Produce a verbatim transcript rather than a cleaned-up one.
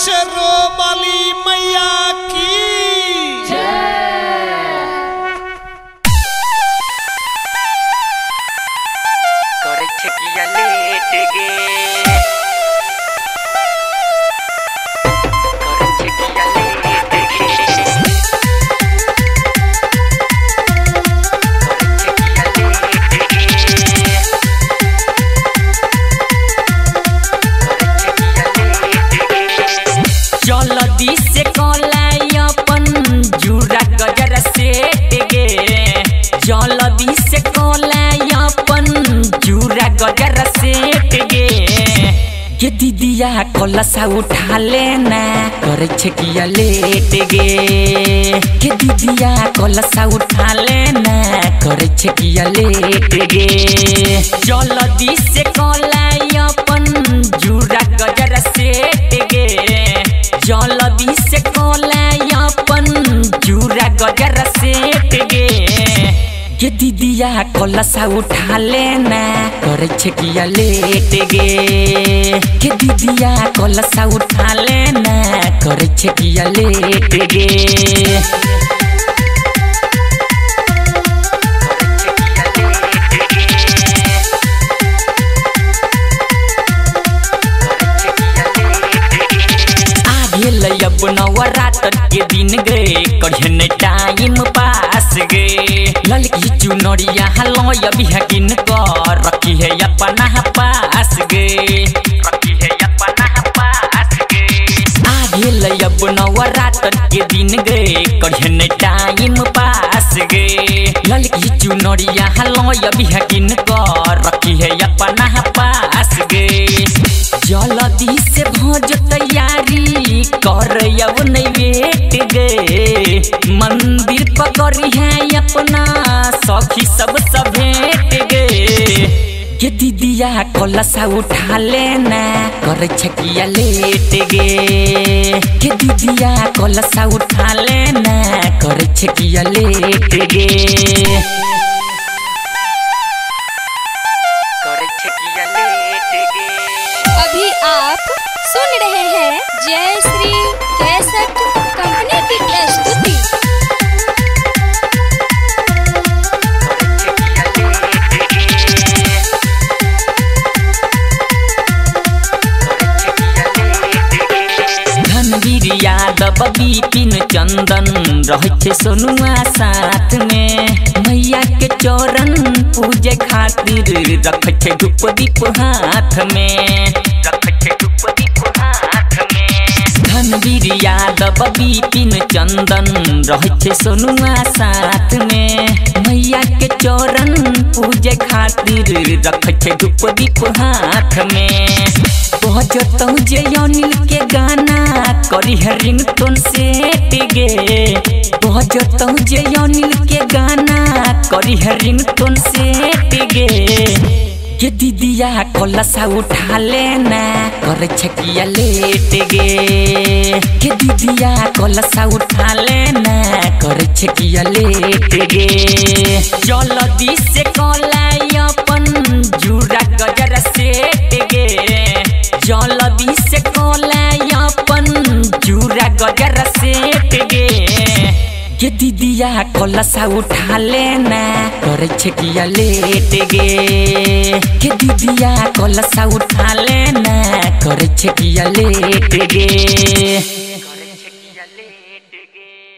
शेरों वाली मैया की करे छकिया लेट गे जल्दी से कलाई अपन जुरा गजर सेट गे जल्दी से कलाई अपन जुरा गजर सेट गे के दीदिया कलसा उठा लेना करे छकिया लेट गे के दीदिया कलसा उठा लेना करे छकिया लेट गे जल्दी से कलाई अपन जुरा गजर सेट गे जल्दी से कलाई अपन जुरा गजर सेट गे के दीदिया कलसा उठा लेना करे छकिया लेट गे के दीदिया कलसा उठा लेना करे छकिया लेट गे अब नवरात्र के दिन गए कढ़न टाइम पास गए ललकी चुनरिया हलय अभी हकिन कर रखी है अपना पास गए रखी है अपना पास गए आगे अब नवरात्र के दिन गए कढ़न टाइम पास गए ललकी चुनरिया हलय अभी हकिन कर रखी है अपना पास गए जल्दी से भोज तैयारी कर अब नहीं वेट गे मंदिर पकड़ी है अपना सखी सब सब भेट गे के दीदिया कलसा उठा लेना करे छकिया लेट गे के दीदिया कलसा उठा लेना करे छकिया लेट गे करे छकिया लेट गे। अभी आप सुन रहे हैं जय श्री कैसेट कंपनी की प्रस्तुति। धनवीर यादव बिपिन चंदन रहे सोनुआ साथ में मैया के चरण पूजे खातिर रखे धूप दीप हाथ में रखे धूप दीप हाथ में धनवीर यादव बिपिन चंदन रहे सोनुआ साथ में मैया के चरण पूजे खातिर रखे धूप दीप हाथ में बजतौ जे अनिल के गाना करी है रिंगटोन सेट गे बजतौ जे अनिल के गाना करी है रिंगटोन सेट गे के दीदिया कलसा उठा लेना करे छकिया लेट गे के दीदिया कलसा उठा लेना करे छकिया लेट गे जल्दी से कलाई अपन जुरा गजर सेट गे जल्दी से कलाई अपन जुरा गजर सेट गे के दीदिया कलसा उठा लेना करे छकिया लेट गे के दीदिया कलसा उठा लेना करे छकिया लेट गे करे छकिया लेट गे।